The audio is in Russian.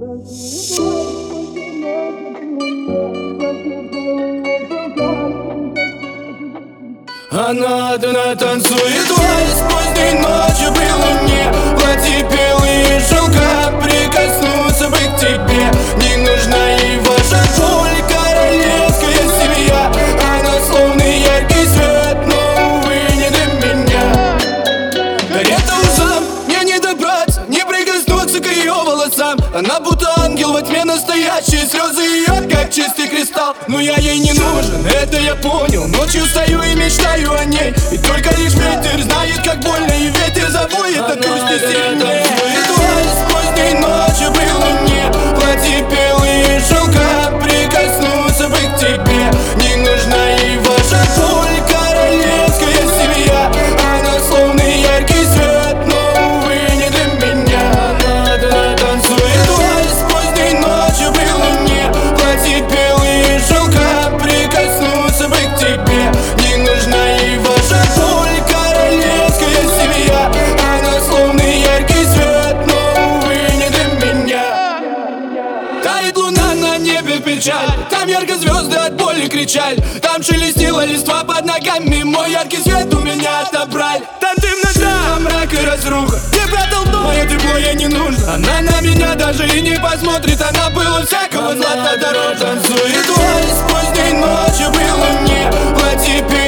Она одна танцует вальс поздней ночью при луне. Платье белые шелка, прикоснуться бы к тебе. Не нужна ей ваша боль, королевская семья. Она словно яркий свет, но, увы, не для меня. Горит узам, мне не добраться, не прикоснуться к ее волосам. Она будто ангел во тьме настоящий, слезы ее как чистый кристалл. Но я ей не нужен, это я понял. Ночью стою и мечтаю о ней, и только лишь ветер знает, как больно. И ветер завоет от грусти сильнее. Вальс поздней ночью при луне. Платье белые шелка, прикоснуться бы к тебе. Не нужна ей ваша боль, королевская семья. Она словно яркий свет, но, увы, не для меня. Она танцует вальс поздней ночью при луне. Платье белые шелка, прикоснуться бы к тебе. Не нужна ей ваша боль, королевская семья. Она словно яркий свет, но, увы, не для меня. Тает луна на небе, печаль. Там ярко звезды от боли кричали. Там шелестила листва под ногами. Мой яркий свет у меня отобрали. Там темнота, мрак и разруха. Ты продал дом, мое тепло ей не нужно. Она на меня даже и не посмотрит. Она была всякого злата дороже. Танцует вальс поздней ночью при луне. Платье